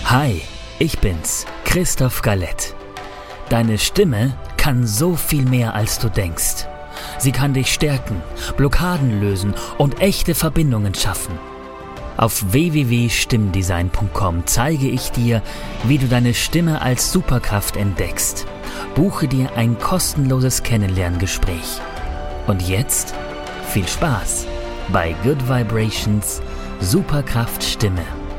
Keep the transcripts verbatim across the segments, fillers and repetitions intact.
Hi, ich bin's, Christoph Galett. Deine Stimme kann so viel mehr, als du denkst. Sie kann dich stärken, Blockaden lösen und echte Verbindungen schaffen. Auf w w w punkt stimmdesign punkt com zeige ich dir, wie du deine Stimme als Superkraft entdeckst. Buche dir ein kostenloses Kennenlerngespräch. Und jetzt viel Spaß bei Good Vibrations Superkraft Stimme.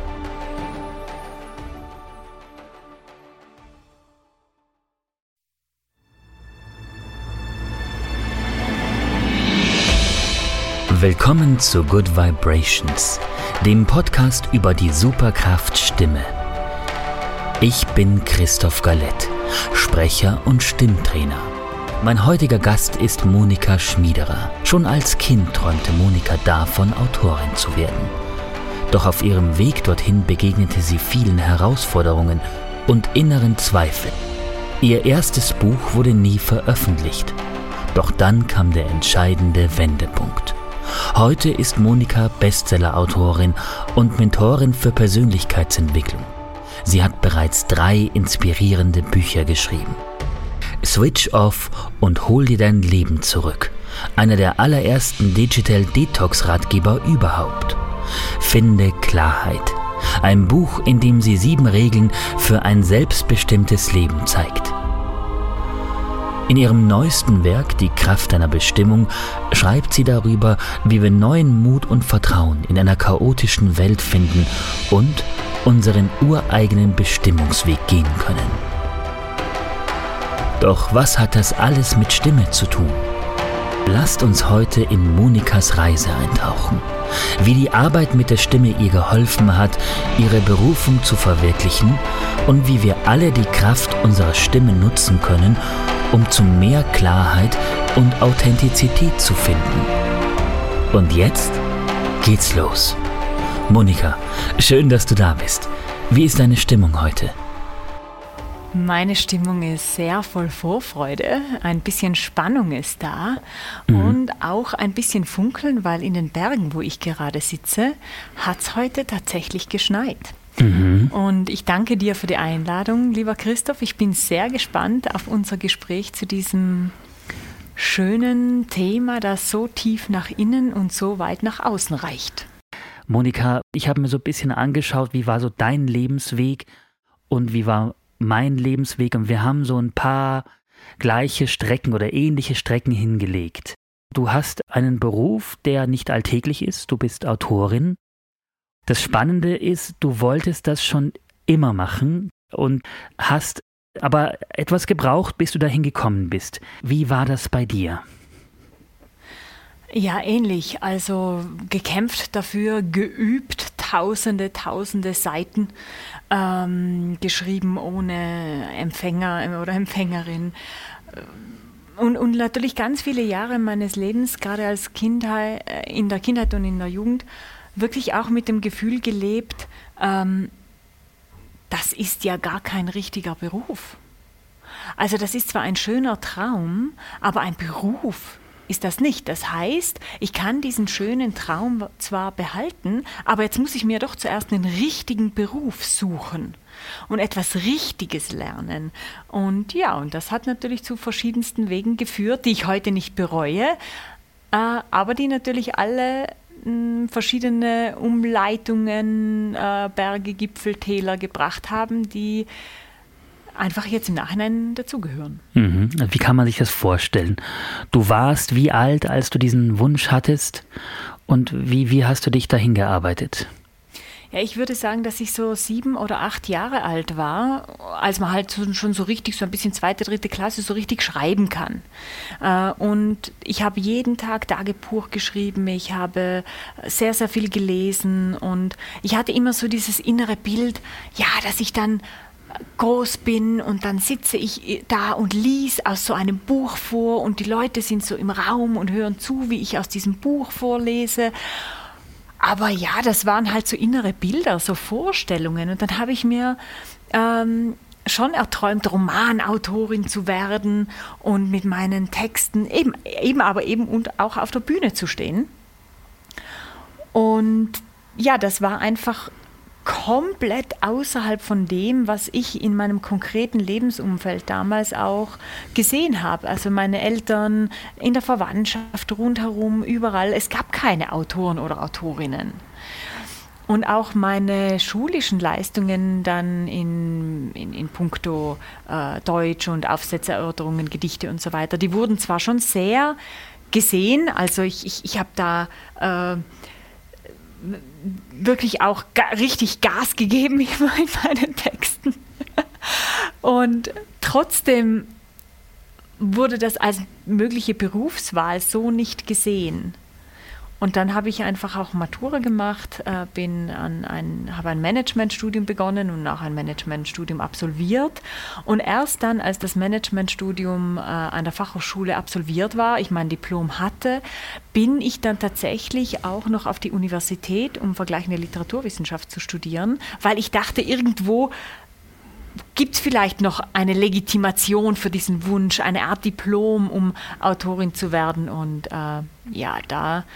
Willkommen zu Good Vibrations, dem Podcast über die Superkraft Stimme. Ich bin Christoph Galett, Sprecher und Stimmtrainer. Mein heutiger Gast ist Monika Schmiederer. Schon als Kind träumte Monika davon, Autorin zu werden. Doch auf ihrem Weg dorthin begegnete sie vielen Herausforderungen und inneren Zweifeln. Ihr erstes Buch wurde nie veröffentlicht. Doch dann kam der entscheidende Wendepunkt. Heute ist Monika Bestseller-Autorin und Mentorin für Persönlichkeitsentwicklung. Sie hat bereits drei inspirierende Bücher geschrieben. Switch Off und Hol dir dein Leben zurück. Einer der allerersten Digital Detox-Ratgeber überhaupt. Finde Klarheit. Ein Buch, in dem sie sieben Regeln für ein selbstbestimmtes Leben zeigt. In ihrem neuesten Werk, Die Kraft deiner Bestimmung, schreibt sie darüber, wie wir neuen Mut und Vertrauen in einer chaotischen Welt finden und unseren ureigenen Bestimmungsweg gehen können. Doch was hat das alles mit Stimme zu tun? Lasst uns heute in Monikas Reise eintauchen, wie die Arbeit mit der Stimme ihr geholfen hat, ihre Berufung zu verwirklichen und wie wir alle die Kraft unserer Stimme nutzen können, um zu mehr Klarheit und Authentizität zu finden. Und jetzt geht's los. Monika, schön, dass du da bist. Wie ist deine Stimmung heute? Meine Stimmung ist sehr voll Vorfreude, ein bisschen Spannung ist da mhm. und auch ein bisschen Funkeln, weil in den Bergen, wo ich gerade sitze, hat es heute tatsächlich geschneit. Mhm. Und ich danke dir für die Einladung, lieber Christoph. Ich bin sehr gespannt auf unser Gespräch zu diesem schönen Thema, das so tief nach innen und so weit nach außen reicht. Monika, ich habe mir so ein bisschen angeschaut, wie war so dein Lebensweg und wie war mein Lebensweg, und wir haben so ein paar gleiche Strecken oder ähnliche Strecken hingelegt. Du hast einen Beruf, der nicht alltäglich ist, du bist Autorin. Das Spannende ist, du wolltest das schon immer machen und hast aber etwas gebraucht, bis du dahin gekommen bist. Wie war das bei dir? Ja, ähnlich. Also gekämpft dafür, geübt, tausende, tausende Seiten ähm, geschrieben ohne Empfänger oder Empfängerin. Und, und natürlich ganz viele Jahre meines Lebens, gerade als Kindheit, in der Kindheit und in der Jugend, wirklich auch mit dem Gefühl gelebt, ähm, das ist ja gar kein richtiger Beruf. Also das ist zwar ein schöner Traum, aber ein Beruf ist das nicht. Das heißt, ich kann diesen schönen Traum zwar behalten, aber jetzt muss ich mir doch zuerst einen richtigen Beruf suchen und etwas Richtiges lernen. Und ja, und das hat natürlich zu verschiedensten Wegen geführt, die ich heute nicht bereue, äh, aber die natürlich alle mh, verschiedene Umleitungen, äh, Berge, Gipfel, Täler gebracht haben, die einfach jetzt im Nachhinein dazugehören. Mhm. Wie kann man sich das vorstellen? Du warst wie alt, als du diesen Wunsch hattest, und wie, wie hast du dich dahin gearbeitet? Ja, ich würde sagen, dass ich so sieben oder acht Jahre alt war, als man halt schon so richtig, so ein bisschen zweite, dritte Klasse, so richtig schreiben kann. Und ich habe jeden Tag Tagebuch geschrieben, ich habe sehr, sehr viel gelesen und ich hatte immer so dieses innere Bild, ja, dass ich dann groß bin und dann sitze ich da und lies aus so einem Buch vor und die Leute sind so im Raum und hören zu, wie ich aus diesem Buch vorlese. Aber ja, das waren halt so innere Bilder, so Vorstellungen. Und dann habe ich mir ähm, schon erträumt, Romanautorin zu werden und mit meinen Texten eben, eben aber eben und auch auf der Bühne zu stehen. Und ja, das war einfach komplett außerhalb von dem, was ich in meinem konkreten Lebensumfeld damals auch gesehen habe. Also meine Eltern, in der Verwandtschaft, rundherum, überall. Es gab keine Autoren oder Autorinnen. Und auch meine schulischen Leistungen dann in, in, in puncto äh, Deutsch und Aufsätze, Gedichte und so weiter, die wurden zwar schon sehr gesehen, also ich, ich, ich habe da äh, wirklich auch ga, richtig Gas gegeben in meinen Texten. Und trotzdem wurde das als mögliche Berufswahl so nicht gesehen. Und dann habe ich einfach auch Matura gemacht, äh, bin an ein, habe ein Managementstudium begonnen und auch ein Managementstudium absolviert. Und erst dann, als das Managementstudium äh, an der Fachhochschule absolviert war, ich mein Diplom hatte, bin ich dann tatsächlich auch noch auf die Universität, um vergleichende Literaturwissenschaft zu studieren, weil ich dachte, irgendwo gibt es vielleicht noch eine Legitimation für diesen Wunsch, eine Art Diplom, um Autorin zu werden. Und äh, ja, da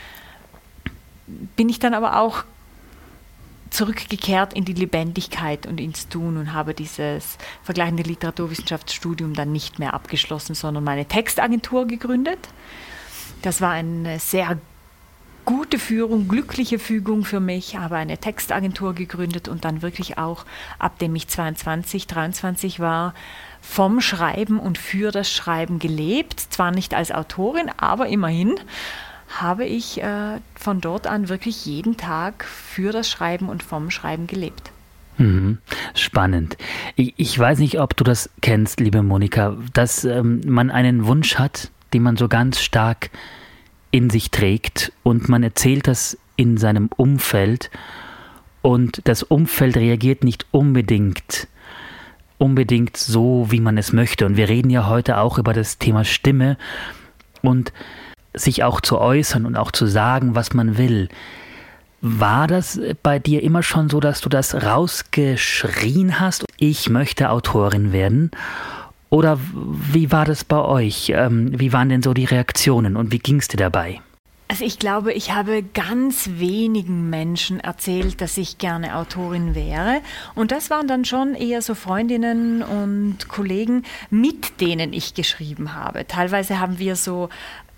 bin ich dann aber auch zurückgekehrt in die Lebendigkeit und ins Tun und habe dieses vergleichende Literaturwissenschaftsstudium dann nicht mehr abgeschlossen, sondern meine Textagentur gegründet. Das war eine sehr gute Führung, glückliche Fügung für mich, habe eine Textagentur gegründet und dann wirklich auch, ab dem ich zweiundzwanzig, dreiundzwanzig war, vom Schreiben und für das Schreiben gelebt. Zwar nicht als Autorin, aber immerhin habe ich äh, von dort an wirklich jeden Tag für das Schreiben und vom Schreiben gelebt. Mhm. Spannend. Ich, ich weiß nicht, ob du das kennst, liebe Monika, dass ähm, man einen Wunsch hat, den man so ganz stark in sich trägt und man erzählt das in seinem Umfeld und das Umfeld reagiert nicht unbedingt unbedingt so, wie man es möchte. Und wir reden ja heute auch über das Thema Stimme und sich auch zu äußern und auch zu sagen, was man will. War das bei dir immer schon so, dass du das rausgeschrien hast? Ich möchte Autorin werden. Oder wie war das bei euch? Wie waren denn so die Reaktionen und wie ging es dir dabei? Also ich glaube, ich habe ganz wenigen Menschen erzählt, dass ich gerne Autorin wäre. Und das waren dann schon eher so Freundinnen und Kollegen, mit denen ich geschrieben habe. Teilweise haben wir so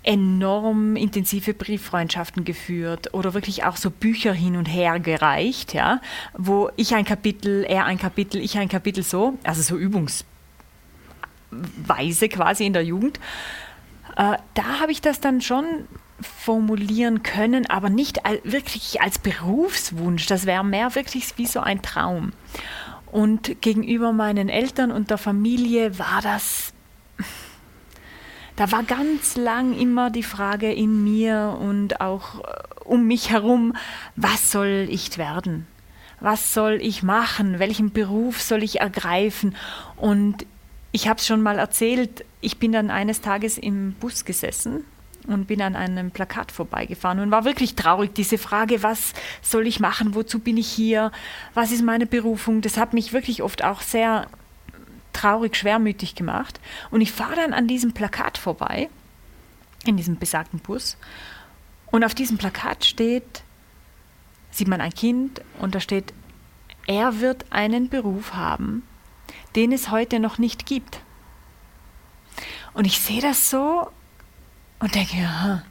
enorm intensive Brieffreundschaften geführt oder wirklich auch so Bücher hin und her gereicht, ja, wo ich ein Kapitel, er ein Kapitel, ich ein Kapitel so, also so Übungsweise quasi in der Jugend. Äh, da habe ich das dann schon formulieren können, aber nicht al- wirklich als Berufswunsch. Das wäre mehr wirklich wie so ein Traum. Und gegenüber meinen Eltern und der Familie war das... Da war ganz lang immer die Frage in mir und auch um mich herum, was soll ich werden? Was soll ich machen? Welchen Beruf soll ich ergreifen? Und ich habe es schon mal erzählt, ich bin dann eines Tages im Bus gesessen und bin an einem Plakat vorbeigefahren und war wirklich traurig, diese Frage, was soll ich machen? Wozu bin ich hier? Was ist meine Berufung? Das hat mich wirklich oft auch sehr traurig, schwermütig gemacht. Und ich fahre dann an diesem Plakat vorbei, in diesem besagten Bus. Und auf diesem Plakat steht, sieht man ein Kind und da steht, er wird einen Beruf haben, den es heute noch nicht gibt. Und ich sehe das so und denke, ja,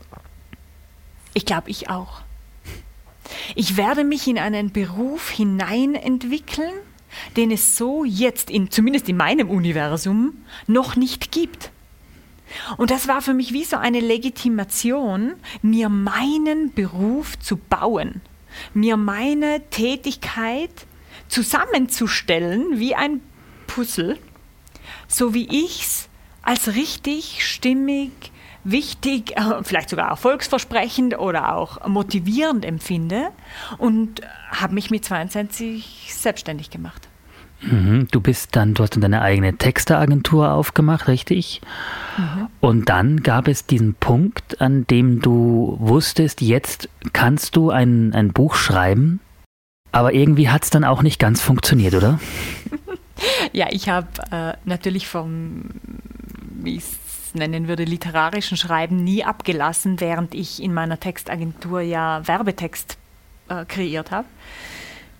ich glaube, ich auch. Ich werde mich in einen Beruf hineinentwickeln, den es so jetzt, in, zumindest in meinem Universum, noch nicht gibt. Und das war für mich wie so eine Legitimation, mir meinen Beruf zu bauen, mir meine Tätigkeit zusammenzustellen wie ein Puzzle, so wie ich es als richtig, stimmig, wichtig, vielleicht sogar erfolgsversprechend oder auch motivierend empfinde und habe mich mit zweiundzwanzig selbstständig gemacht. Mhm, du bist dann, du hast dann deine eigene Texteagentur aufgemacht, richtig? Mhm. Und dann gab es diesen Punkt, an dem du wusstest, jetzt kannst du ein, ein Buch schreiben, aber irgendwie hat es dann auch nicht ganz funktioniert, oder? Ja, ich habe äh, natürlich vom, wie ich es nennen würde, literarischen Schreiben nie abgelassen, während ich in meiner Textagentur ja Werbetext äh, kreiert habe.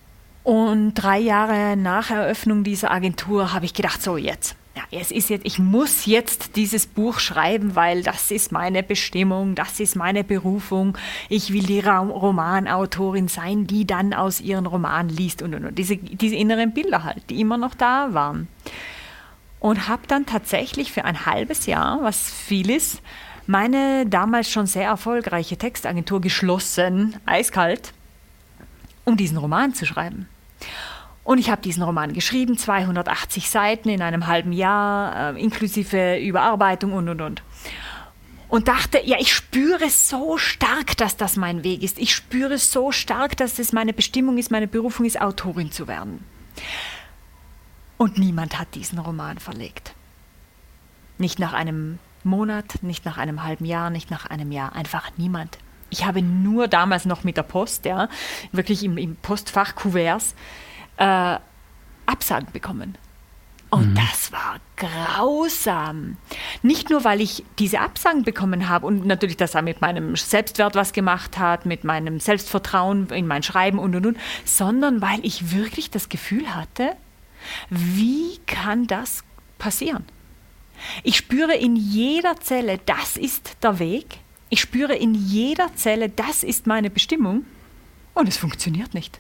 Und drei Jahre nach Eröffnung dieser Agentur habe ich gedacht, so jetzt. Ja, es ist jetzt, ich muss jetzt dieses Buch schreiben, weil das ist meine Bestimmung, das ist meine Berufung. Ich will die Ra- Romanautorin sein, die dann aus ihren Romanen liest und, und, und. Diese, diese inneren Bilder halt, die immer noch da waren. Und habe dann tatsächlich für ein halbes Jahr, was viel ist, meine damals schon sehr erfolgreiche Textagentur geschlossen, eiskalt, um diesen Roman zu schreiben. Und ich habe diesen Roman geschrieben, zweihundertachtzig Seiten in einem halben Jahr, äh, inklusive Überarbeitung und, und, und. Und dachte, ja, ich spüre so stark, dass das mein Weg ist. Ich spüre so stark, dass es meine Bestimmung ist, meine Berufung ist, Autorin zu werden. Und niemand hat diesen Roman verlegt. Nicht nach einem Monat, nicht nach einem halben Jahr, nicht nach einem Jahr, einfach niemand. Ich habe nur damals noch mit der Post, ja, wirklich im, im Postfach Kuverts, Äh, Absagen bekommen. Und mhm. das war grausam. Nicht nur, weil ich diese Absagen bekommen habe und natürlich das auch mit meinem Selbstwert was gemacht hat, mit meinem Selbstvertrauen in mein Schreiben und, und, und, sondern weil ich wirklich das Gefühl hatte, wie kann das passieren? Ich spüre in jeder Zelle, das ist der Weg. Ich spüre in jeder Zelle, das ist meine Bestimmung. Und es funktioniert nicht.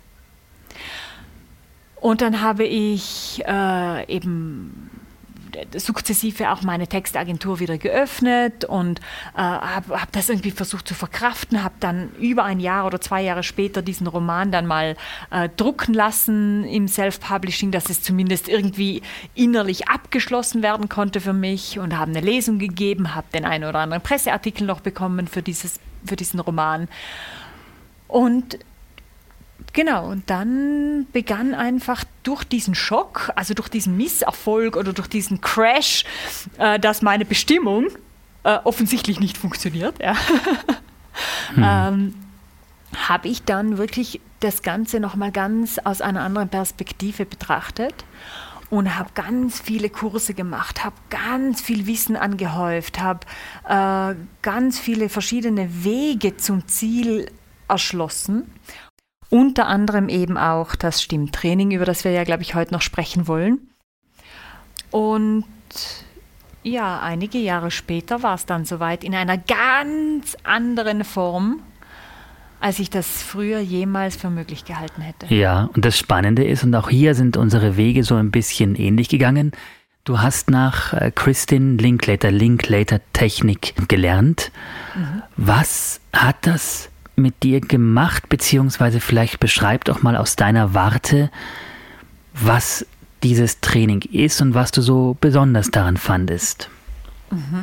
Und dann habe ich äh, eben sukzessive auch meine Textagentur wieder geöffnet und äh, habe hab das irgendwie versucht zu verkraften, habe dann über ein Jahr oder zwei Jahre später diesen Roman dann mal äh, drucken lassen im Self-Publishing, dass es zumindest irgendwie innerlich abgeschlossen werden konnte für mich und habe eine Lesung gegeben, habe den einen oder anderen Presseartikel noch bekommen für, dieses, für diesen Roman. Und genau, und dann begann einfach durch diesen Schock, also durch diesen Misserfolg oder durch diesen Crash, äh, dass meine Bestimmung äh, offensichtlich nicht funktioniert, ja. hm. ähm, habe ich dann wirklich das Ganze nochmal ganz aus einer anderen Perspektive betrachtet und habe ganz viele Kurse gemacht, habe ganz viel Wissen angehäuft, habe äh, ganz viele verschiedene Wege zum Ziel erschlossen. Unter anderem eben auch das Stimmtraining, über das wir ja, glaube ich, heute noch sprechen wollen. Und ja, einige Jahre später war es dann soweit in einer ganz anderen Form, als ich das früher jemals für möglich gehalten hätte. Ja, und das Spannende ist, und auch hier sind unsere Wege so ein bisschen ähnlich gegangen. Du hast nach Kristin Linklater, Linklater-Technik gelernt. Mhm. Was hat das mit dir gemacht, beziehungsweise vielleicht beschreib doch mal aus deiner Warte, was dieses Training ist und was du so besonders daran fandest. Mhm.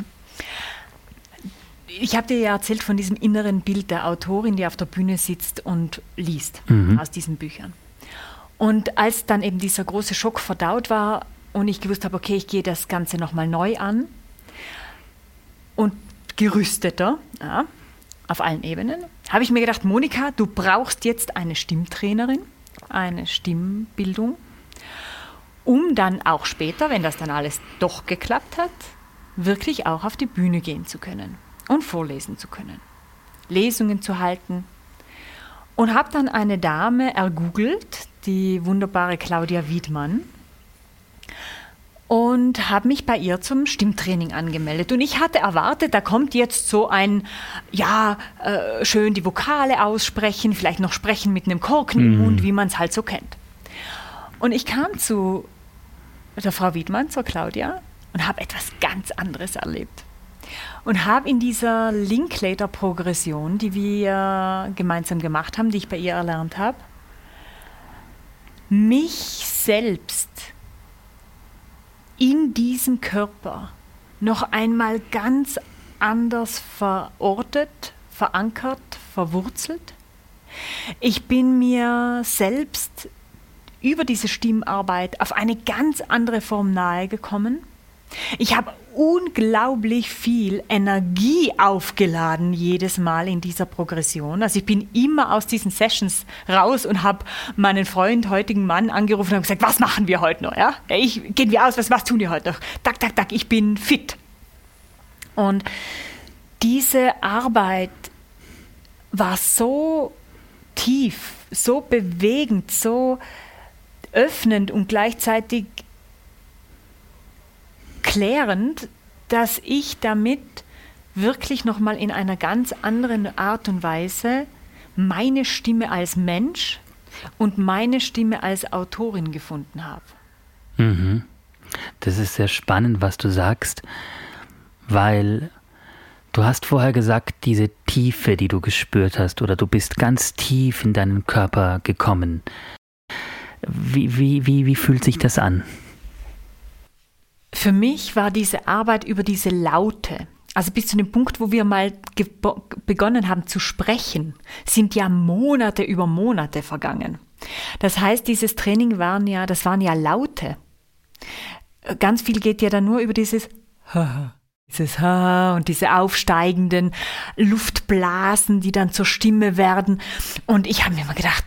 Ich habe dir ja erzählt von diesem inneren Bild der Autorin, die auf der Bühne sitzt und liest mhm. aus diesen Büchern. Und als dann eben dieser große Schock verdaut war und ich gewusst habe, okay, ich gehe das Ganze nochmal neu an und gerüsteter, ja, auf allen Ebenen, habe ich mir gedacht, Monika, du brauchst jetzt eine Stimmtrainerin, eine Stimmbildung, um dann auch später, wenn das dann alles doch geklappt hat, wirklich auch auf die Bühne gehen zu können und vorlesen zu können, Lesungen zu halten. Und habe dann eine Dame ergoogelt, die wunderbare Claudia Wiedmann, und habe mich bei ihr zum Stimmtraining angemeldet. Und ich hatte erwartet, da kommt jetzt so ein, ja, äh, schön die Vokale aussprechen, vielleicht noch sprechen mit einem Korken im Mund, wie man es halt so kennt. Und ich kam zu der Frau Wiedmann, zur Claudia, und habe etwas ganz anderes erlebt. Und habe in dieser Linklater-Progression, die wir gemeinsam gemacht haben, die ich bei ihr erlernt habe, mich selbst in diesem Körper noch einmal ganz anders verortet, verankert, verwurzelt. Ich bin mir selbst über diese Stimmarbeit auf eine ganz andere Form nahe gekommen. Ich habe unglaublich viel Energie aufgeladen jedes Mal in dieser Progression. Also ich bin immer aus diesen Sessions raus und habe meinen Freund, heutigen Mann, angerufen und gesagt, was machen wir heute noch? Ja? Ich, gehen wir aus, was, was tun wir heute noch? Tak, tak, tak, ich bin fit. Und diese Arbeit war so tief, so bewegend, so öffnend und gleichzeitig klärend, dass ich damit wirklich nochmal in einer ganz anderen Art und Weise meine Stimme als Mensch und meine Stimme als Autorin gefunden habe. Mhm. Das ist sehr spannend, was du sagst, weil du hast vorher gesagt, diese Tiefe, die du gespürt hast, oder du bist ganz tief in deinen Körper gekommen. Wie, wie, wie, wie fühlt sich das an? Für mich war diese Arbeit über diese Laute, also bis zu dem Punkt, wo wir mal ge- begonnen haben zu sprechen, sind ja Monate über Monate vergangen. Das heißt, dieses Training waren ja, das waren ja Laute. Ganz viel geht ja dann nur über dieses Ha, dieses Ha und diese aufsteigenden Luftblasen, die dann zur Stimme werden. Und ich habe mir immer gedacht,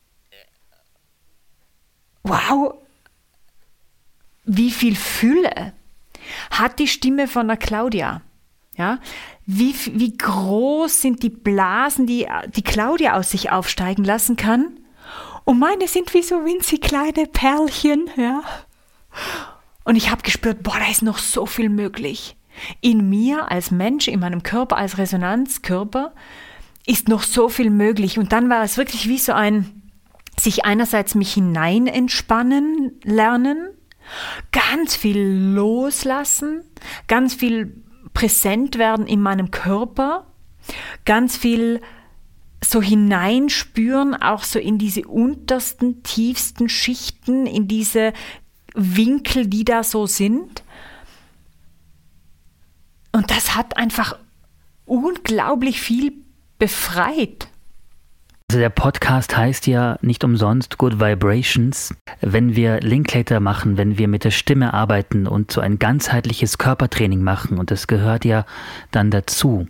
wow, wie viel Fülle hat die Stimme von der Claudia? Ja, wie, wie groß sind die Blasen, die die Claudia aus sich aufsteigen lassen kann? Und meine sind wie so winzig kleine Perlchen, ja. Und ich habe gespürt, boah, da ist noch so viel möglich. In mir als Mensch, in meinem Körper als Resonanzkörper ist noch so viel möglich. Und dann war es wirklich wie so ein, sich einerseits mich hinein entspannen lernen, ganz viel loslassen, ganz viel präsent werden in meinem Körper, ganz viel so hineinspüren, auch so in diese untersten, tiefsten Schichten, in diese Winkel, die da so sind. Und das hat einfach unglaublich viel befreit. Also der Podcast heißt ja nicht umsonst Good Vibrations. Wenn wir Linklater machen, wenn wir mit der Stimme arbeiten und so ein ganzheitliches Körpertraining machen, und das gehört ja dann dazu,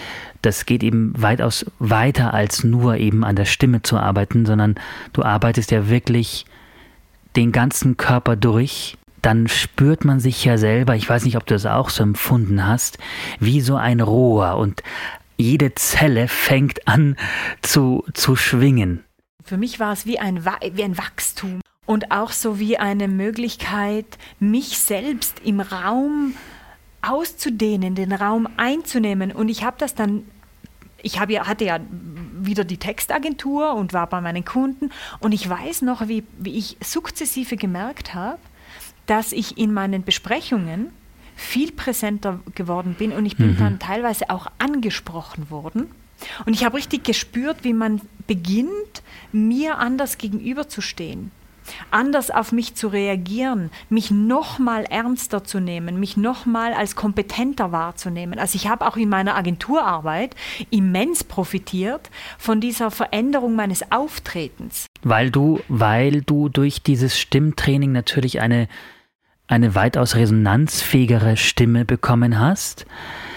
das geht eben weitaus weiter als nur eben an der Stimme zu arbeiten, sondern du arbeitest ja wirklich den ganzen Körper durch. Dann spürt man sich ja selber, ich weiß nicht, ob du das auch so empfunden hast, wie so ein Rohr, und jede Zelle fängt an zu, zu schwingen. Für mich war es wie ein, wie ein Wachstum und auch so wie eine Möglichkeit, mich selbst im Raum auszudehnen, den Raum einzunehmen. Und ich habe das dann, ich habe ja, hatte ja wieder die Textagentur und war bei meinen Kunden, und ich weiß noch, wie, wie ich sukzessive gemerkt habe, dass ich in meinen Besprechungen viel präsenter geworden bin, und ich bin mhm. dann teilweise auch angesprochen worden. Und ich habe richtig gespürt, wie man beginnt, mir anders gegenüberzustehen, anders auf mich zu reagieren, mich noch mal ernster zu nehmen, mich noch mal als kompetenter wahrzunehmen. Also ich habe auch in meiner Agenturarbeit immens profitiert von dieser Veränderung meines Auftretens. Weil du, weil du durch dieses Stimmtraining natürlich eine eine weitaus resonanzfähigere Stimme bekommen hast,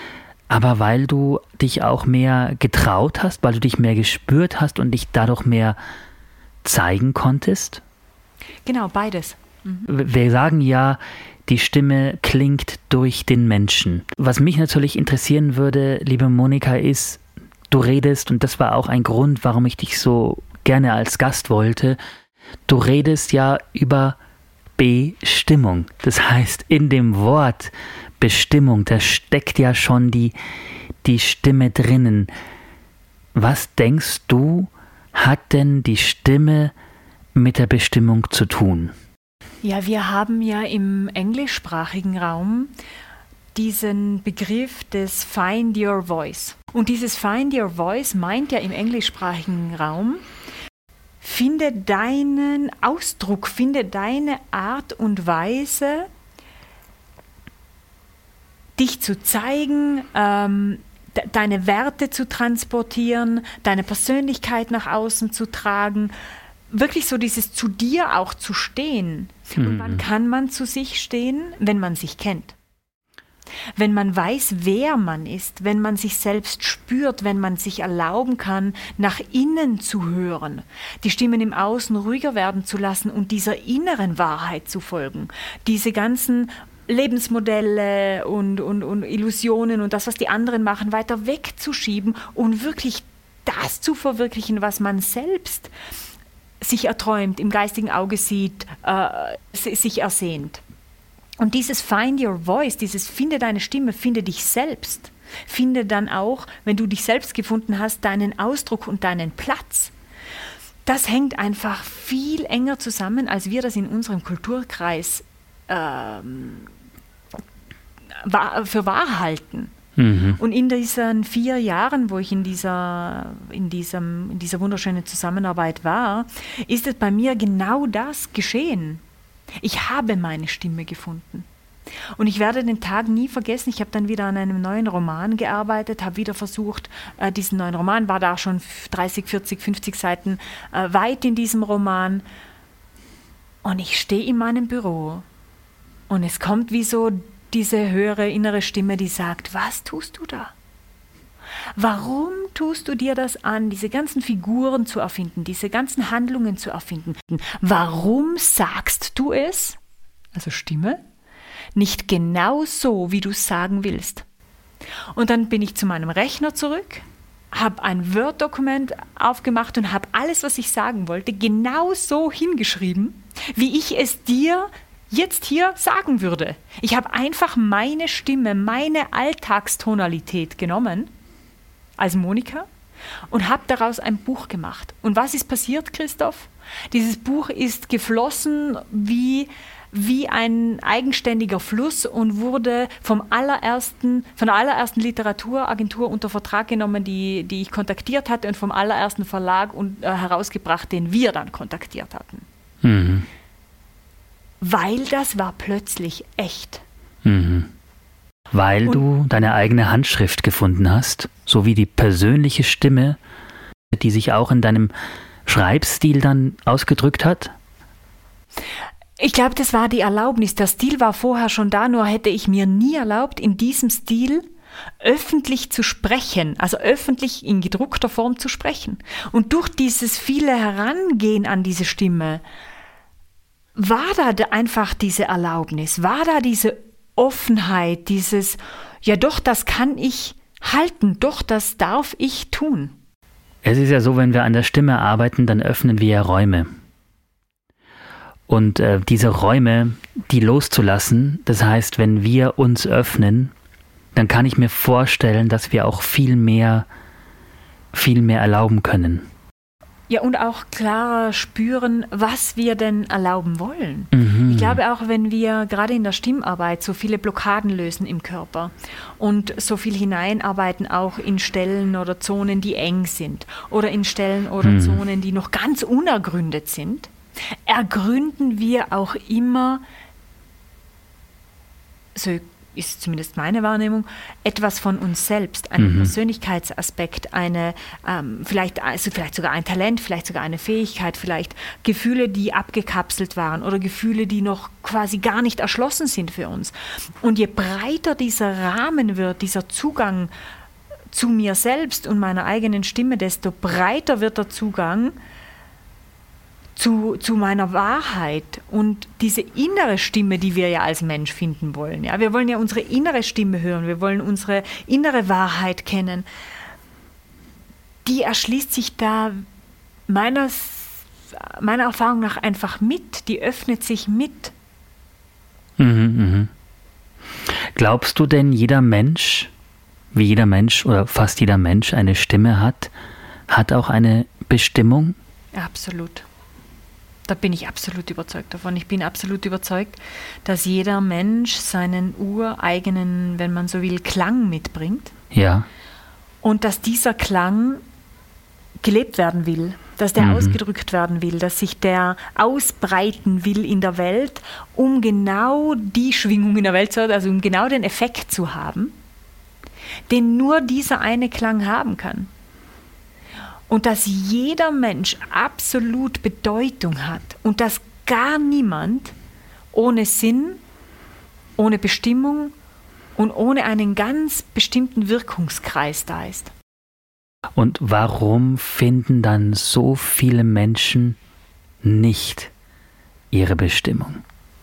aber weil du dich auch mehr getraut hast, weil du dich mehr gespürt hast und dich dadurch mehr zeigen konntest? Genau, beides. Mhm. Wir sagen ja, die Stimme klingt durch den Menschen. Was mich natürlich interessieren würde, liebe Monika, ist, du redest, und das war auch ein Grund, warum ich dich so gerne als Gast wollte, du redest ja über Bestimmung. Das heißt, in dem Wort Bestimmung, da steckt ja schon die, die Stimme drinnen. Was denkst du, hat denn die Stimme mit der Bestimmung zu tun? Ja, wir haben ja im englischsprachigen Raum diesen Begriff des Find Your Voice. Und dieses Find Your Voice meint ja im englischsprachigen Raum, finde deinen Ausdruck, finde deine Art und Weise, dich zu zeigen, ähm, de- deine Werte zu transportieren, deine Persönlichkeit nach außen zu tragen, wirklich so dieses zu dir auch zu stehen. Mhm. Und wann kann man zu sich stehen? Wenn man sich kennt. Wenn man weiß, wer man ist, wenn man sich selbst spürt, wenn man sich erlauben kann, nach innen zu hören, die Stimmen im Außen ruhiger werden zu lassen und dieser inneren Wahrheit zu folgen. Diese ganzen Lebensmodelle und, und, und Illusionen und das, was die anderen machen, weiter wegzuschieben und wirklich das zu verwirklichen, was man selbst sich erträumt, im geistigen Auge sieht, äh, sich ersehnt. Und dieses Find Your Voice, dieses Finde deine Stimme, finde dich selbst. Finde dann auch, wenn du dich selbst gefunden hast, deinen Ausdruck und deinen Platz. Das hängt einfach viel enger zusammen, als wir das in unserem Kulturkreis ähm, für wahr halten. Mhm. Und in diesen vier Jahren, wo ich in dieser, in, diesem, in dieser wunderschönen Zusammenarbeit war, ist es bei mir genau das geschehen. Ich habe meine Stimme gefunden. Und ich werde den Tag nie vergessen. Ich habe dann wieder an einem neuen Roman gearbeitet, habe wieder versucht, äh, diesen neuen Roman, war da schon dreißig, vierzig, fünfzig Seiten äh, weit in diesem Roman. Und ich stehe in meinem Büro und es kommt wie so diese höhere innere Stimme, die sagt, was tust du da? Warum tust du dir das an, diese ganzen Figuren zu erfinden, diese ganzen Handlungen zu erfinden? Warum sagst du es, also Stimme, nicht genau so, wie du es sagen willst? Und dann bin ich zu meinem Rechner zurück, habe ein Word-Dokument aufgemacht und habe alles, was ich sagen wollte, genau so hingeschrieben, wie ich es dir jetzt hier sagen würde. Ich habe einfach meine Stimme, meine Alltagstonalität genommen, als Monika, und habe daraus ein Buch gemacht. Und was ist passiert, Christoph? Dieses Buch ist geflossen wie, wie ein eigenständiger Fluss und wurde vom allerersten, von der allerersten Literaturagentur unter Vertrag genommen, die, die ich kontaktiert hatte, und vom allerersten Verlag und, äh, herausgebracht, den wir dann kontaktiert hatten. Mhm. Weil das war plötzlich echt. Mhm. Weil und du deine eigene Handschrift gefunden hast, sowie die persönliche Stimme, die sich auch in deinem Schreibstil dann ausgedrückt hat? Ich glaube, das war die Erlaubnis. Der Stil war vorher schon da, nur hätte ich mir nie erlaubt, in diesem Stil öffentlich zu sprechen, also öffentlich in gedruckter Form zu sprechen. Und durch dieses viele Herangehen an diese Stimme war da einfach diese Erlaubnis, war da diese Offenheit, dieses, ja doch, das kann ich halten, doch, das darf ich tun. Es ist ja so, wenn wir an der Stimme arbeiten, dann öffnen wir ja Räume. Und äh, diese Räume, die loszulassen, das heißt, wenn wir uns öffnen, dann kann ich mir vorstellen, dass wir auch viel mehr, viel mehr erlauben können. Ja, und auch klarer spüren, was wir denn erlauben wollen. Mhm. Ich glaube auch, wenn wir gerade in der Stimmarbeit so viele Blockaden lösen im Körper und so viel hineinarbeiten auch in Stellen oder Zonen, die eng sind, oder in Stellen oder mhm. Zonen, die noch ganz unergründet sind, ergründen wir auch immer, so ist zumindest meine Wahrnehmung, etwas von uns selbst, einen mhm. Persönlichkeitsaspekt, eine, ähm, vielleicht, also vielleicht sogar ein Talent, vielleicht sogar eine Fähigkeit, vielleicht Gefühle, die abgekapselt waren oder Gefühle, die noch quasi gar nicht erschlossen sind für uns. Und je breiter dieser Rahmen wird, dieser Zugang zu mir selbst und meiner eigenen Stimme, desto breiter wird der Zugang Zu, zu meiner Wahrheit und diese innere Stimme, die wir ja als Mensch finden wollen. Ja? Wir wollen ja unsere innere Stimme hören, wir wollen unsere innere Wahrheit kennen. Die erschließt sich da meiner, meiner Erfahrung nach einfach mit, die öffnet sich mit. Mhm, mhm. Glaubst du denn, jeder Mensch, wie jeder Mensch oder fast jeder Mensch eine Stimme hat, hat auch eine Bestimmung? Absolut. Da bin ich absolut überzeugt davon. Ich bin absolut überzeugt, dass jeder Mensch seinen ureigenen, wenn man so will, Klang mitbringt. Ja. Und dass dieser Klang gelebt werden will, dass der mhm. ausgedrückt werden will, dass sich der ausbreiten will in der Welt, um genau die Schwingung in der Welt zu haben, also um genau den Effekt zu haben, den nur dieser eine Klang haben kann. Und dass jeder Mensch absolut Bedeutung hat und dass gar niemand ohne Sinn, ohne Bestimmung und ohne einen ganz bestimmten Wirkungskreis da ist. Und warum finden dann so viele Menschen nicht ihre Bestimmung?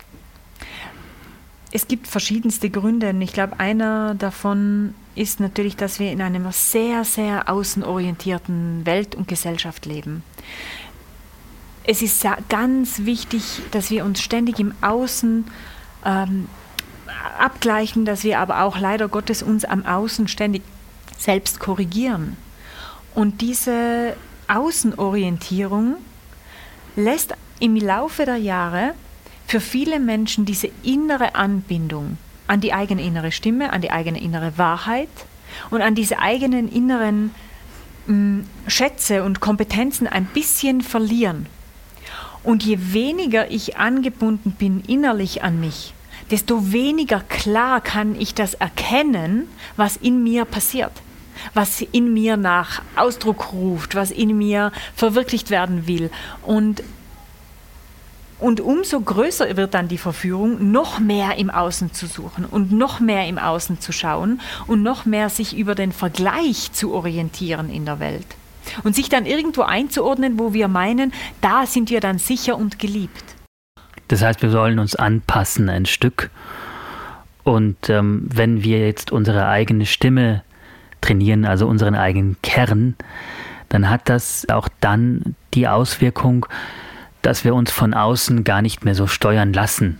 Es gibt verschiedenste Gründe. Und ich glaube, einer davon ist natürlich, dass wir in einer sehr, sehr außenorientierten Welt und Gesellschaft leben. es ist ganz wichtig, dass wir uns ständig im Außen ähm, abgleichen, dass wir aber auch leider Gottes uns am Außen ständig selbst korrigieren. Und diese Außenorientierung lässt im Laufe der Jahre für viele Menschen diese innere Anbindung an die eigene innere Stimme, an die eigene innere Wahrheit und an diese eigenen inneren mh, Schätze und Kompetenzen ein bisschen verlieren. Und je weniger ich angebunden bin innerlich an mich, desto weniger klar kann ich das erkennen, was in mir passiert, was in mir nach Ausdruck ruft, was in mir verwirklicht werden will. Und, und umso größer wird dann die Verführung, noch mehr im Außen zu suchen und noch mehr im Außen zu schauen und noch mehr sich über den Vergleich zu orientieren in der Welt. Und sich dann irgendwo einzuordnen, wo wir meinen, da sind wir dann sicher und geliebt. Das heißt, wir sollen uns anpassen ein Stück. Und ähm, wenn wir jetzt unsere eigene Stimme trainieren, also unseren eigenen Kern, dann hat das auch dann die Auswirkung, dass wir uns von außen gar nicht mehr so steuern lassen.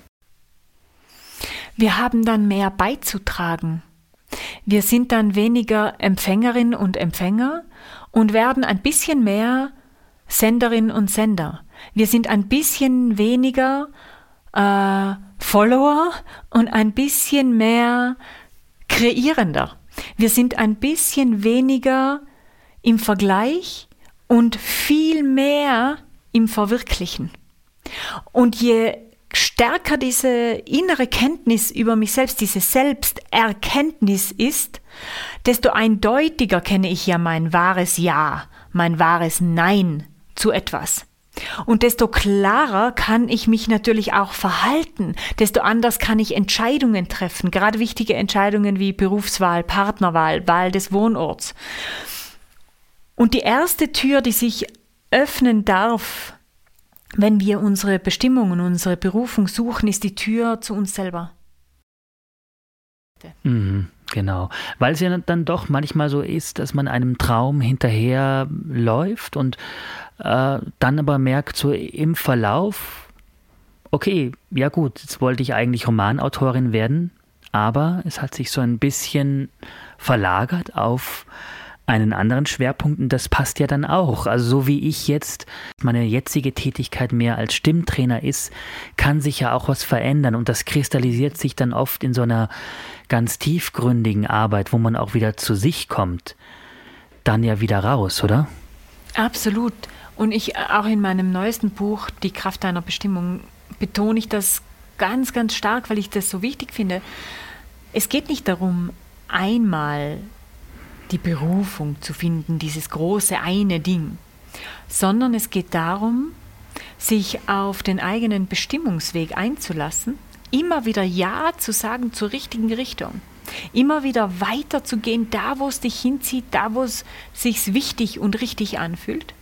Wir haben dann mehr beizutragen. Wir sind dann weniger Empfängerin und Empfänger und werden ein bisschen mehr Senderin und Sender. Wir sind ein bisschen weniger äh, Follower und ein bisschen mehr Kreierender. Wir sind ein bisschen weniger im Vergleich und viel mehr im Verwirklichen. Und je stärker diese innere Kenntnis über mich selbst, diese Selbsterkenntnis ist, desto eindeutiger kenne ich ja mein wahres Ja, mein wahres Nein zu etwas. Und desto klarer kann ich mich natürlich auch verhalten, desto anders kann ich Entscheidungen treffen, gerade wichtige Entscheidungen wie Berufswahl, Partnerwahl, Wahl des Wohnorts. Und die erste Tür, die sich öffnen darf, wenn wir unsere Bestimmung und unsere Berufung suchen, ist die Tür zu uns selber. Mhm, genau, weil es ja dann doch manchmal so ist, dass man einem Traum hinterher läuft und äh, dann aber merkt so im Verlauf, okay, ja gut, jetzt wollte ich eigentlich Romanautorin werden, aber es hat sich so ein bisschen verlagert auf einen anderen Schwerpunkt und das passt ja dann auch. Also so wie ich jetzt, meine jetzige Tätigkeit mehr als Stimmtrainer ist, kann sich ja auch was verändern und das kristallisiert sich dann oft in so einer ganz tiefgründigen Arbeit, wo man auch wieder zu sich kommt, dann ja wieder raus, oder? Absolut. Und ich auch in meinem neuesten Buch, Die Kraft deiner Bestimmung, betone ich das ganz, ganz stark, weil ich das so wichtig finde. Es geht nicht darum, einmal die Berufung zu finden, dieses große eine Ding, sondern es geht darum, sich auf den eigenen Bestimmungsweg einzulassen, immer wieder Ja zu sagen zur richtigen Richtung, immer wieder weiterzugehen, da wo es dich hinzieht, da wo es sich wichtig und richtig anfühlt,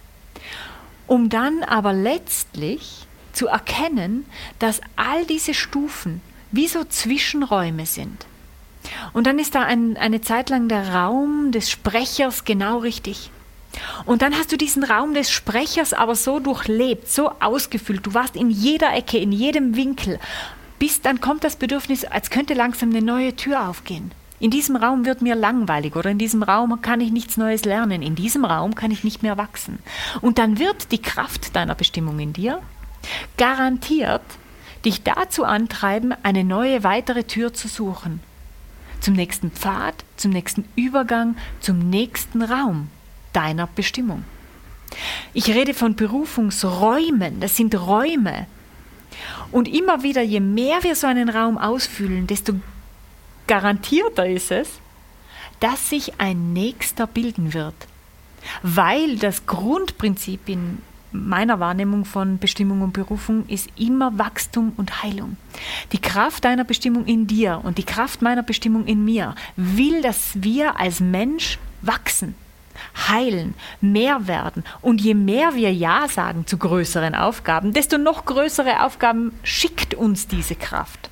um dann aber letztlich zu erkennen, dass all diese Stufen wie so Zwischenräume sind. Und dann ist da ein, eine Zeit lang der Raum des Sprechers genau richtig. Und dann hast du diesen Raum des Sprechers aber so durchlebt, so ausgefüllt. Du warst in jeder Ecke, in jedem Winkel. Bis dann kommt das Bedürfnis, als könnte langsam eine neue Tür aufgehen. In diesem Raum wird mir langweilig oder in diesem Raum kann ich nichts Neues lernen. In diesem Raum kann ich nicht mehr wachsen. Und dann wird die Kraft deiner Bestimmung in dir garantiert dich dazu antreiben, eine neue, weitere Tür zu suchen. Zum nächsten Pfad, zum nächsten Übergang, zum nächsten Raum deiner Bestimmung. Ich rede von Berufungsräumen, das sind Räume. Und immer wieder, je mehr wir so einen Raum ausfüllen, desto garantierter ist es, dass sich ein nächster bilden wird. Weil das Grundprinzip in meiner Wahrnehmung von Bestimmung und Berufung ist immer Wachstum und Heilung. Die Kraft deiner Bestimmung in dir und die Kraft meiner Bestimmung in mir will, dass wir als Mensch wachsen, heilen, mehr werden. Und je mehr wir Ja sagen zu größeren Aufgaben, desto noch größere Aufgaben schickt uns diese Kraft.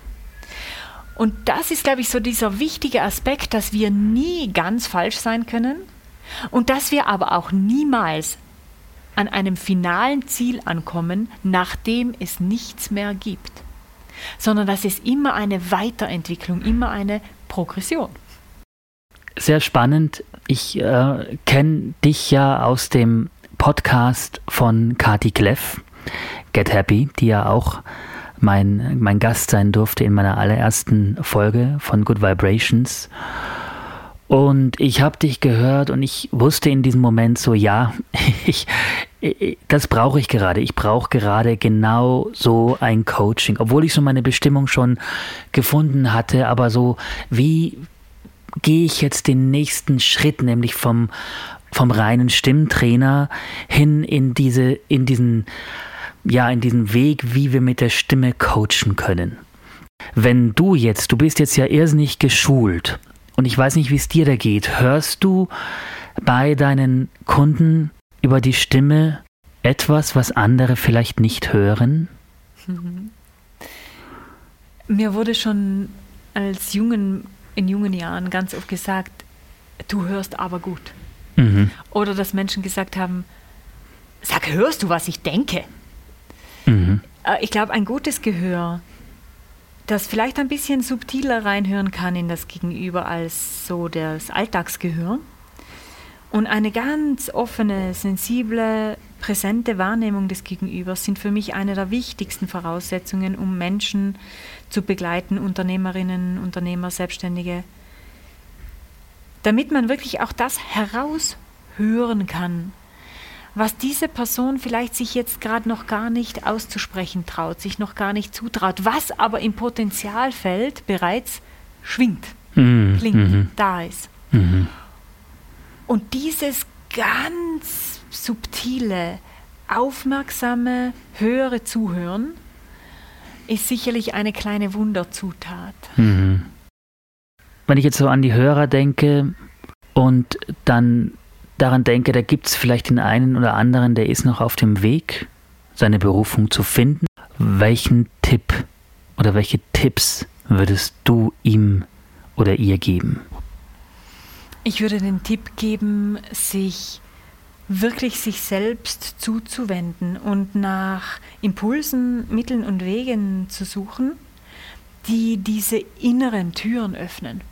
Und das ist, glaube ich, so dieser wichtige Aspekt, dass wir nie ganz falsch sein können und dass wir aber auch niemals an einem finalen Ziel ankommen, nachdem es nichts mehr gibt, sondern das ist immer eine Weiterentwicklung, immer eine Progression. Sehr spannend. Ich äh, kenne dich ja aus dem Podcast von Kati Kleff, Get Happy, die ja auch mein, mein Gast sein durfte in meiner allerersten Folge von Good Vibrations. Und ich habe dich gehört und ich wusste in diesem Moment so, ja, ich, ich, das brauche ich gerade. Ich brauche gerade genau so ein Coaching, obwohl ich so meine Bestimmung schon gefunden hatte, aber so, wie gehe ich jetzt den nächsten Schritt, nämlich vom, vom reinen Stimmtrainer hin in diese, in diesen, ja, in diesen Weg, wie wir mit der Stimme coachen können. Wenn du jetzt, du bist jetzt ja irrsinnig geschult, und ich weiß nicht, wie es dir da geht. Hörst du bei deinen Kunden über die Stimme etwas, was andere vielleicht nicht hören? Mhm. Mir wurde schon als jungen, in jungen Jahren ganz oft gesagt, du hörst aber gut. Mhm. Oder dass Menschen gesagt haben, sag, hörst du, was ich denke? Mhm. Ich glaube, ein gutes Gehör, das vielleicht ein bisschen subtiler reinhören kann in das Gegenüber als so das Alltagsgehör und eine ganz offene, sensible, präsente Wahrnehmung des Gegenübers sind für mich eine der wichtigsten Voraussetzungen, um Menschen zu begleiten, Unternehmerinnen, Unternehmer, Selbstständige, damit man wirklich auch das heraushören kann, was diese Person vielleicht sich jetzt gerade noch gar nicht auszusprechen traut, sich noch gar nicht zutraut, was aber im Potenzialfeld bereits schwingt, mhm. klingt, mhm. da ist. Mhm. Und dieses ganz subtile, aufmerksame, höhere Zuhören ist sicherlich eine kleine Wunderzutat. Mhm. Wenn ich jetzt so an die Hörer denke und dann daran denke, da gibt es vielleicht den einen oder anderen, der ist noch auf dem Weg, seine Berufung zu finden. Welchen Tipp oder welche Tipps würdest du ihm oder ihr geben? Ich würde den Tipp geben, sich wirklich sich selbst zuzuwenden und nach Impulsen, Mitteln und Wegen zu suchen, die diese inneren Türen öffnen,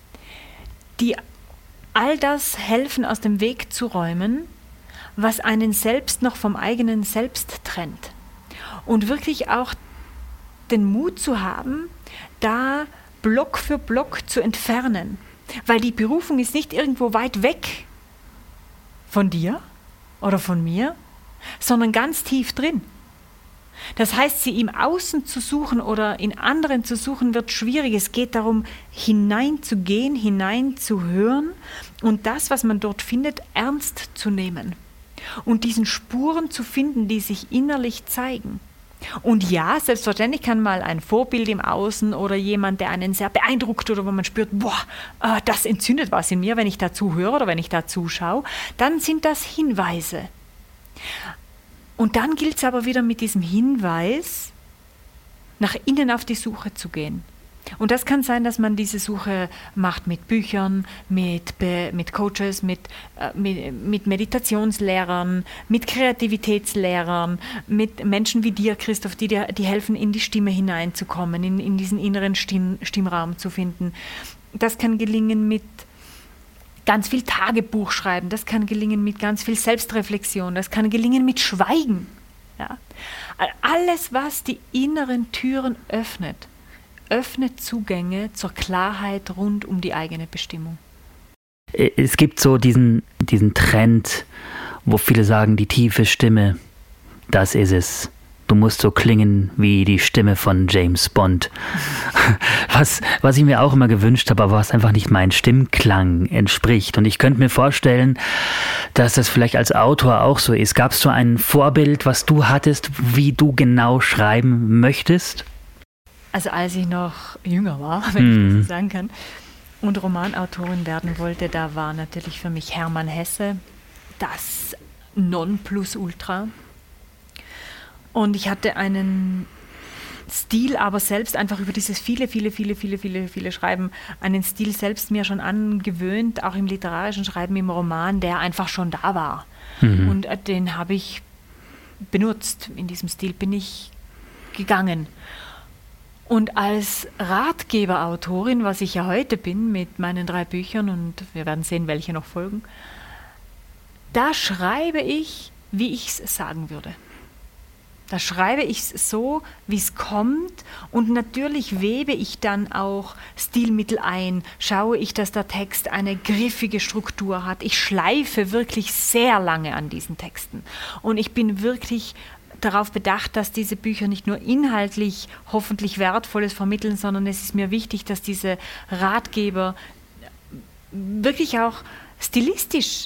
die all das helfen, aus dem Weg zu räumen, was einen selbst noch vom eigenen Selbst trennt. Und wirklich auch den Mut zu haben, da Block für Block zu entfernen. Weil die Berufung ist nicht irgendwo weit weg von dir oder von mir, sondern ganz tief drin. Das heißt, sie im Außen zu suchen oder in anderen zu suchen, wird schwierig. Es geht darum, hineinzugehen, hineinzuhören und das, was man dort findet, ernst zu nehmen. Und diesen Spuren zu finden, die sich innerlich zeigen. Und ja, selbstverständlich kann mal ein Vorbild im Außen oder jemand, der einen sehr beeindruckt oder wo man spürt, boah, äh, das entzündet was in mir, wenn ich da zuhöre oder wenn ich da zuschaue, dann sind das Hinweise. Und dann gilt es aber wieder mit diesem Hinweis, nach innen auf die Suche zu gehen. Und das kann sein, dass man diese Suche macht mit Büchern, mit, mit Coaches, mit, äh, mit, mit Meditationslehrern, mit Kreativitätslehrern, mit Menschen wie dir, Christoph, die dir die helfen, in die Stimme hineinzukommen, in, in diesen inneren Stimm, Stimmraum zu finden. Das kann gelingen mit ganz viel Tagebuch schreiben, das kann gelingen mit ganz viel Selbstreflexion, das kann gelingen mit Schweigen. Ja? Alles, was die inneren Türen öffnet, öffnet Zugänge zur Klarheit rund um die eigene Bestimmung. Es gibt so diesen, diesen Trend, wo viele sagen, die tiefe Stimme, das ist es. Du musst so klingen wie die Stimme von James Bond. Was, was ich mir auch immer gewünscht habe, aber was einfach nicht meinem Stimmklang entspricht. Und ich könnte mir vorstellen, dass das vielleicht als Autor auch so ist. Gab es so ein Vorbild, was du hattest, wie du genau schreiben möchtest? Also als ich noch jünger war, wenn mm. ich das so sagen kann, und Romanautorin werden wollte, da war natürlich für mich Hermann Hesse das Nonplusultra. Und ich hatte einen Stil aber selbst einfach über dieses viele, viele, viele, viele, viele, viele Schreiben, einen Stil selbst mir schon angewöhnt, auch im literarischen Schreiben, im Roman, der einfach schon da war. Mhm. Und äh, den habe ich benutzt. In diesem Stil bin ich gegangen. Und als Ratgeberautorin, was ich ja heute bin mit meinen drei Büchern, und wir werden sehen, welche noch folgen, da schreibe ich, wie ich es sagen würde. Da schreibe ich es so, wie es kommt, und natürlich webe ich dann auch Stilmittel ein, schaue ich, dass der Text eine griffige Struktur hat. Ich schleife wirklich sehr lange an diesen Texten und ich bin wirklich darauf bedacht, dass diese Bücher nicht nur inhaltlich hoffentlich Wertvolles vermitteln, sondern es ist mir wichtig, dass diese Ratgeber wirklich auch stilistisch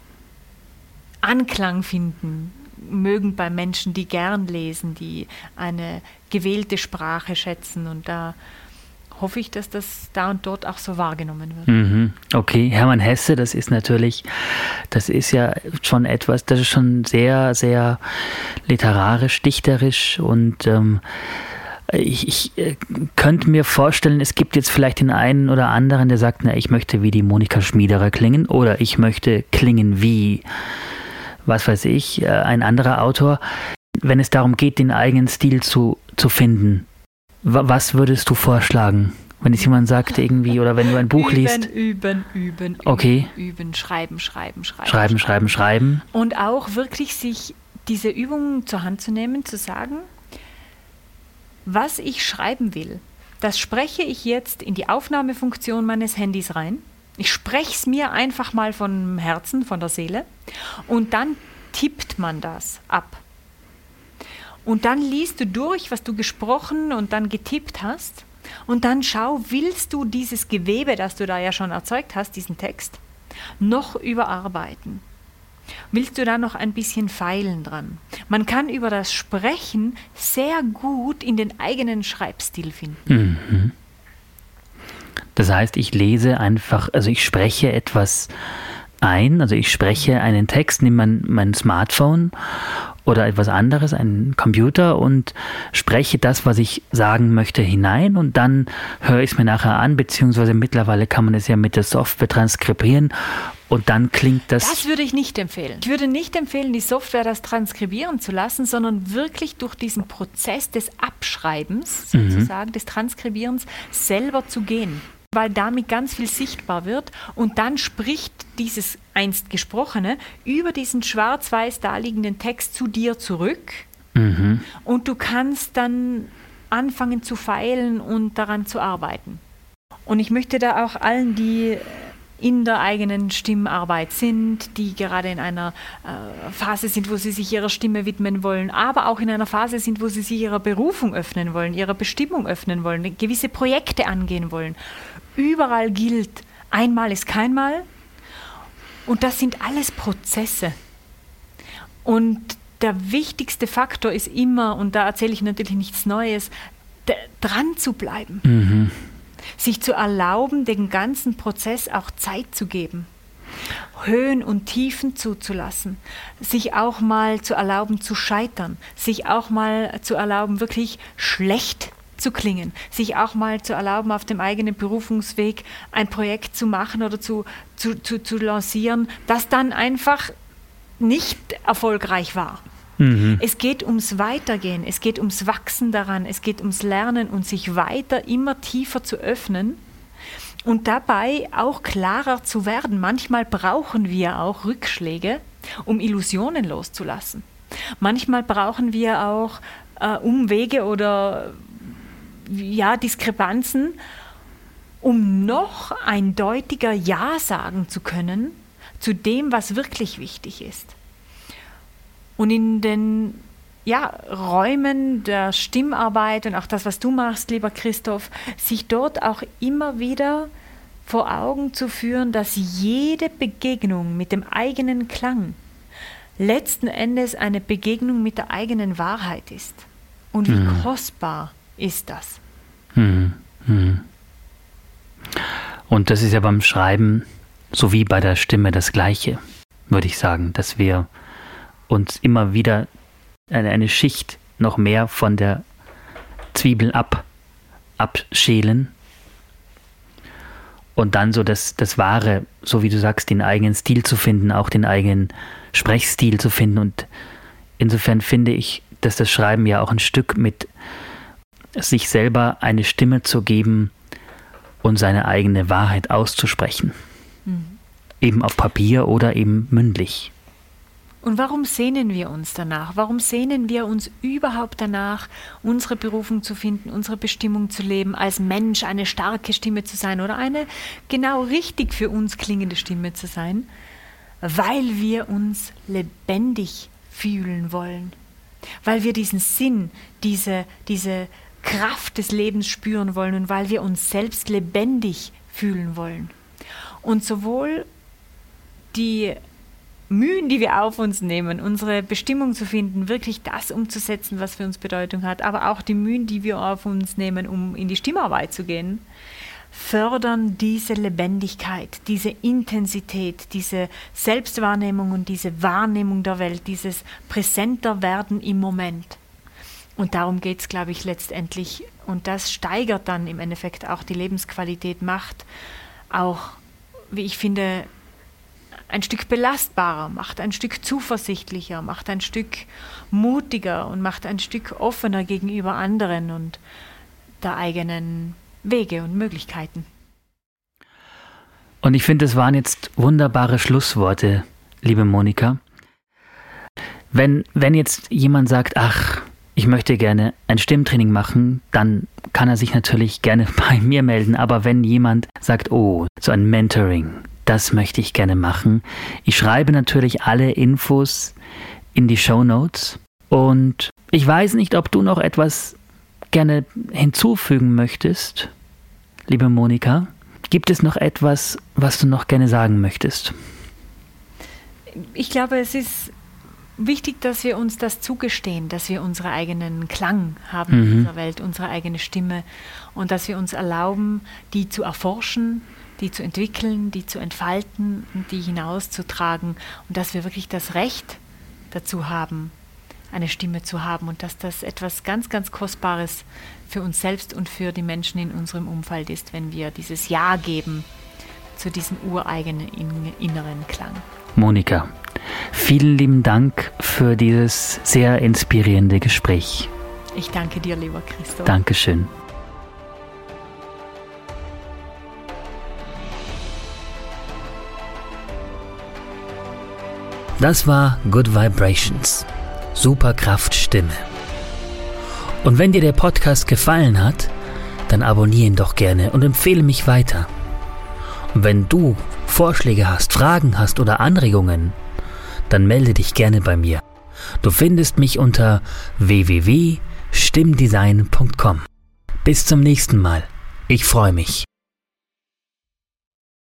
Anklang finden mögen bei Menschen, die gern lesen, die eine gewählte Sprache schätzen, und da hoffe ich, dass das da und dort auch so wahrgenommen wird. Mhm. Okay, Hermann Hesse, das ist natürlich, das ist ja schon etwas, das ist schon sehr, sehr literarisch, dichterisch, und ähm, ich, ich äh, könnte mir vorstellen, es gibt jetzt vielleicht den einen oder anderen, der sagt, na, ich möchte wie die Monika Schmiederer klingen, oder ich möchte klingen wie, was weiß ich, ein anderer Autor. Wenn es darum geht, den eigenen Stil zu, zu finden, was würdest du vorschlagen? Wenn es jemand sagt irgendwie, oder wenn du ein Buch üben, liest? Üben, üben, okay. üben, üben, schreiben, schreiben, schreiben. Schreiben, schreiben, schreiben. Und auch wirklich sich diese Übung zur Hand zu nehmen, zu sagen, was ich schreiben will, das spreche ich jetzt in die Aufnahmefunktion meines Handys rein. Ich spreche es mir einfach mal vom Herzen, von der Seele, und dann tippt man das ab. Und dann liest du durch, was du gesprochen und dann getippt hast, und dann schau, willst du dieses Gewebe, das du da ja schon erzeugt hast, diesen Text, noch überarbeiten? Willst du da noch ein bisschen feilen dran? Man kann über das Sprechen sehr gut in den eigenen Schreibstil finden. Mhm. Das heißt, ich lese einfach, also ich spreche etwas ein, also ich spreche einen Text, nehme mein, mein Smartphone oder etwas anderes, einen Computer, und spreche das, was ich sagen möchte, hinein, und dann höre ich es mir nachher an, beziehungsweise mittlerweile kann man es ja mit der Software transkribieren, und dann klingt das... Das würde ich nicht empfehlen. Ich würde nicht empfehlen, die Software das transkribieren zu lassen, sondern wirklich durch diesen Prozess des Abschreibens, sozusagen, mhm. des Transkribierens, selber zu gehen. Weil damit ganz viel sichtbar wird, und dann spricht dieses einst Gesprochene über diesen schwarz-weiß daliegenden Text zu dir zurück, mhm. und du kannst dann anfangen zu feilen und daran zu arbeiten. Und ich möchte da auch allen, die in der eigenen Stimmarbeit sind, die gerade in einer äh, Phase sind, wo sie sich ihrer Stimme widmen wollen, aber auch in einer Phase sind, wo sie sich ihrer Berufung öffnen wollen, ihrer Bestimmung öffnen wollen, gewisse Projekte angehen wollen. Überall gilt, einmal ist kein Mal, und das sind alles Prozesse. Und der wichtigste Faktor ist immer, und da erzähle ich natürlich nichts Neues, d- dran zu bleiben. Mhm. Sich zu erlauben, den ganzen Prozess auch Zeit zu geben. Höhen und Tiefen zuzulassen, sich auch mal zu erlauben zu scheitern, sich auch mal zu erlauben, wirklich schlecht zu klingen, sich auch mal zu erlauben, auf dem eigenen Berufungsweg ein Projekt zu machen oder zu, zu, zu, zu lancieren, das dann einfach nicht erfolgreich war. Mhm. Es geht ums Weitergehen, es geht ums Wachsen daran, es geht ums Lernen und sich weiter immer tiefer zu öffnen und dabei auch klarer zu werden. Manchmal brauchen wir auch Rückschläge, um Illusionen loszulassen. Manchmal brauchen wir auch äh, Umwege oder ja, Diskrepanzen, um noch eindeutiger Ja sagen zu können zu dem, was wirklich wichtig ist. Und in den ja, Räumen der Stimmarbeit und auch das, was du machst, lieber Christoph, sich dort auch immer wieder vor Augen zu führen, dass jede Begegnung mit dem eigenen Klang letzten Endes eine Begegnung mit der eigenen Wahrheit ist. Und wie mhm. kostbar ist das? Mhm. Mhm. Und das ist ja beim Schreiben sowie bei der Stimme das Gleiche, würde ich sagen, dass wir uns immer wieder eine, eine Schicht noch mehr von der Zwiebeln ab, abschälen und dann so das, das Wahre, so wie du sagst, den eigenen Stil zu finden, auch den eigenen Sprechstil zu finden. Und insofern finde ich, dass das Schreiben ja auch ein Stück mit sich selber eine Stimme zu geben und seine eigene Wahrheit auszusprechen. Mhm. Eben auf Papier oder eben mündlich. Und warum sehnen wir uns danach? Warum sehnen wir uns überhaupt danach, unsere Berufung zu finden, unsere Bestimmung zu leben, als Mensch eine starke Stimme zu sein oder eine genau richtig für uns klingende Stimme zu sein? Weil wir uns lebendig fühlen wollen. Weil wir diesen Sinn, diese, diese Kraft des Lebens spüren wollen und weil wir uns selbst lebendig fühlen wollen. Und sowohl die Mühen, die wir auf uns nehmen, unsere Bestimmung zu finden, wirklich das umzusetzen, was für uns Bedeutung hat, aber auch die Mühen, die wir auf uns nehmen, um in die Stimmarbeit zu gehen, fördern diese Lebendigkeit, diese Intensität, diese Selbstwahrnehmung und diese Wahrnehmung der Welt, dieses präsenter Werden im Moment. Und darum geht es, glaube ich, letztendlich. Und das steigert dann im Endeffekt auch die Lebensqualität, macht auch, wie ich finde, ein Stück belastbarer, macht ein Stück zuversichtlicher, macht ein Stück mutiger und macht ein Stück offener gegenüber anderen und der eigenen Wege und Möglichkeiten. Und ich finde, es waren jetzt wunderbare Schlussworte, liebe Monika. Wenn, wenn jetzt jemand sagt, ach, ich möchte gerne ein Stimmtraining machen, dann kann er sich natürlich gerne bei mir melden. Aber wenn jemand sagt, oh, so ein Mentoring, das möchte ich gerne machen. Ich schreibe natürlich alle Infos in die Shownotes. Und ich weiß nicht, ob du noch etwas gerne hinzufügen möchtest, liebe Monika. Gibt es noch etwas, was du noch gerne sagen möchtest? Ich glaube, es ist wichtig, dass wir uns das zugestehen, dass wir unseren eigenen Klang haben mhm. in dieser Welt, unsere eigene Stimme und dass wir uns erlauben, die zu erforschen, die zu entwickeln, die zu entfalten und die hinauszutragen und dass wir wirklich das Recht dazu haben, eine Stimme zu haben und dass das etwas ganz, ganz Kostbares für uns selbst und für die Menschen in unserem Umfeld ist, wenn wir dieses Ja geben zu diesem ureigenen inneren Klang. Monika, vielen lieben Dank für dieses sehr inspirierende Gespräch. Ich danke dir, lieber Christoph. Dankeschön. Das war Good Vibrations. Superkraft Stimme. Und wenn dir der Podcast gefallen hat, dann abonniere ihn doch gerne und empfehle mich weiter. Und wenn du Vorschläge hast, Fragen hast oder Anregungen, dann melde dich gerne bei mir. Du findest mich unter w w w punkt stimmdesign punkt com. Bis zum nächsten Mal. Ich freue mich.